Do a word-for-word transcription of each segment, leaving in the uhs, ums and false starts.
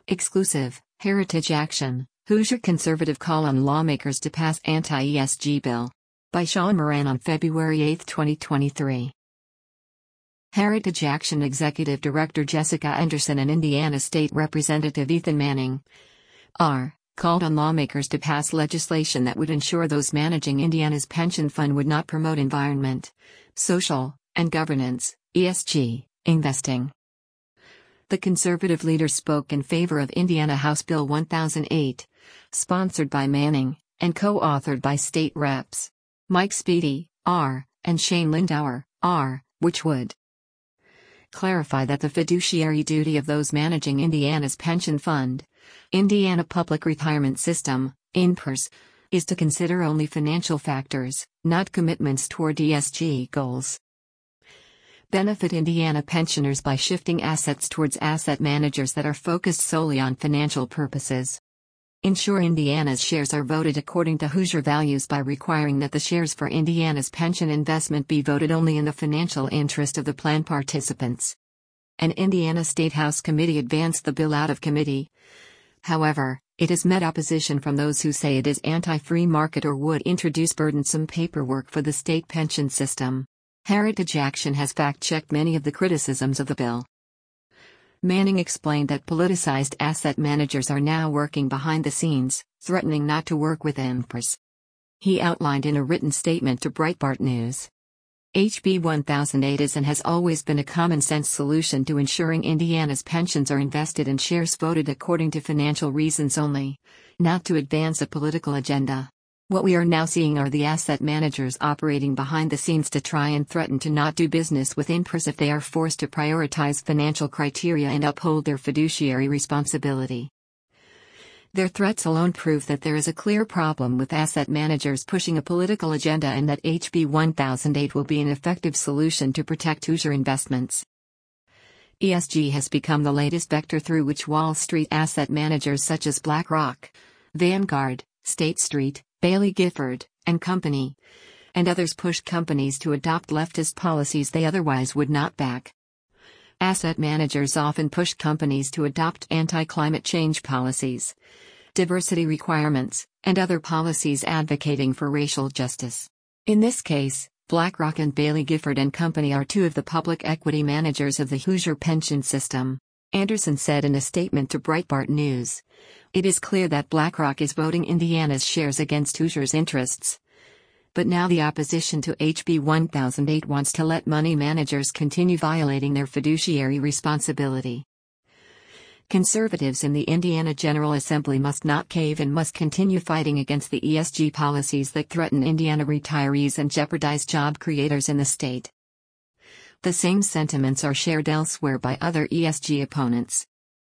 Exclusive, Heritage Action, Hoosier Conservative Call on Lawmakers to Pass Anti-E S G Bill. By Sean Moran on February eighth, twenty twenty-three. Heritage Action Executive Director Jessica Anderson and Indiana State Representative Ethan Manning are called on lawmakers to pass legislation that would ensure those managing Indiana's pension fund would not promote environment, social, and governance, E S G, investing. The conservative leader spoke in favor of Indiana House Bill one thousand eight, sponsored by Manning, and co-authored by state reps Mike Speedy, R., and Shane Lindauer, R., which would clarify that the fiduciary duty of those managing Indiana's pension fund, Indiana Public Retirement System, I N P R S, is to consider only financial factors, not commitments toward E S G goals. Benefit Indiana pensioners by shifting assets towards asset managers that are focused solely on financial purposes. Ensure Indiana's shares are voted according to Hoosier values by requiring that the shares for Indiana's pension investment be voted only in the financial interest of the plan participants. An Indiana State House committee advanced the bill out of committee. However, it has met opposition from those who say it is anti-free market or would introduce burdensome paperwork for the state pension system. Heritage Action has fact-checked many of the criticisms of the bill. Manning explained that politicized asset managers are now working behind the scenes, threatening not to work with I N P R S. He outlined in a written statement to Breitbart News. H B one thousand eight is and has always been a common-sense solution to ensuring Indiana's pensions are invested in shares voted according to financial reasons only, not to advance a political agenda. What we are now seeing are the asset managers operating behind the scenes to try and threaten to not do business with I N P R S if they are forced to prioritize financial criteria and uphold their fiduciary responsibility. Their threats alone prove that there is a clear problem with asset managers pushing a political agenda and that H B one thousand eight will be an effective solution to protect Hoosier investments. E S G has become the latest vector through which Wall Street asset managers such as BlackRock, Vanguard, State Street, Bailey Gifford and Company, and others push companies to adopt leftist policies they otherwise would not back. Asset managers often push companies to adopt anti-climate change policies, diversity requirements, and other policies advocating for racial justice. In this case, BlackRock and Bailey Gifford and Company are two of the public equity managers of the Hoosier pension system. Anderson said in a statement to Breitbart News, "It is clear that BlackRock is voting Indiana's shares against Hoosier's interests. But now the opposition to H B one thousand eight wants to let money managers continue violating their fiduciary responsibility. Conservatives in the Indiana General Assembly must not cave and must continue fighting against the E S G policies that threaten Indiana retirees and jeopardize job creators in the state." The same sentiments are shared elsewhere by other E S G opponents.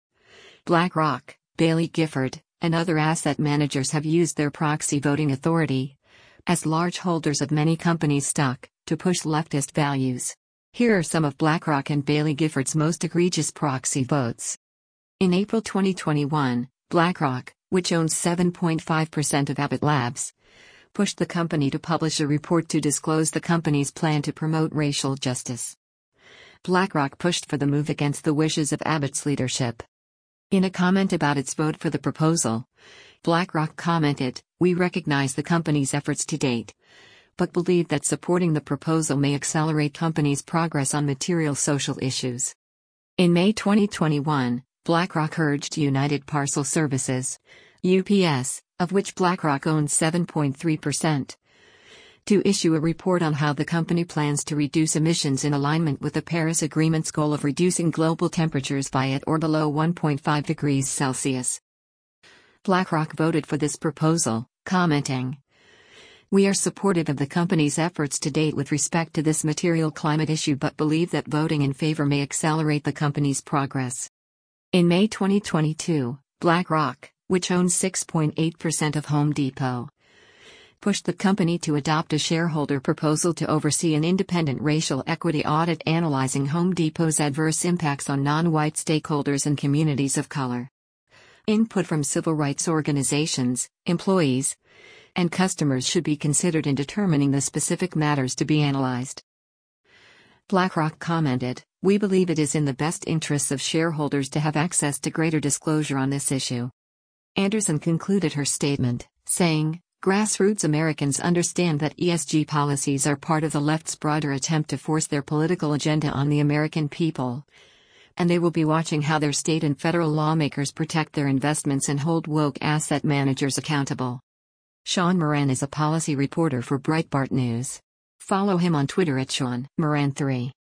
BlackRock, Bailey Gifford, and other asset managers have used their proxy voting authority, as large holders of many companies' stock, to push leftist values. Here are some of BlackRock and Bailey Gifford's most egregious proxy votes. In April twenty twenty-one, BlackRock, which owns seven point five percent of Abbott Labs, pushed the company to publish a report to disclose the company's plan to promote racial justice. BlackRock pushed for the move against the wishes of Abbott's leadership. In a comment about its vote for the proposal, BlackRock commented, "We recognize the company's efforts to date, but believe that supporting the proposal may accelerate company's progress on material social issues." In May twenty twenty-one, BlackRock urged United Parcel Services, U P S, of which BlackRock owns seven point three percent, to issue a report on how the company plans to reduce emissions in alignment with the Paris Agreement's goal of reducing global temperatures by at or below one point five degrees Celsius. BlackRock voted for this proposal, commenting, "We are supportive of the company's efforts to date with respect to this material climate issue but believe that voting in favor may accelerate the company's progress." In May twenty twenty-two, BlackRock, which owns six point eight percent of Home Depot, pushed the company to adopt a shareholder proposal to oversee an independent racial equity audit analyzing Home Depot's adverse impacts on non-white stakeholders and communities of color. Input from civil rights organizations, employees, and customers should be considered in determining the specific matters to be analyzed. BlackRock commented, We believe it is in the best interests of shareholders to have access to greater disclosure on this issue. Anderson concluded her statement, saying, "Grassroots Americans understand that E S G policies are part of the left's broader attempt to force their political agenda on the American people. And they will be watching how their state and federal lawmakers protect their investments and hold woke asset managers accountable." Sean Moran is a policy reporter for Breitbart News. Follow him on Twitter at Sean Moran three.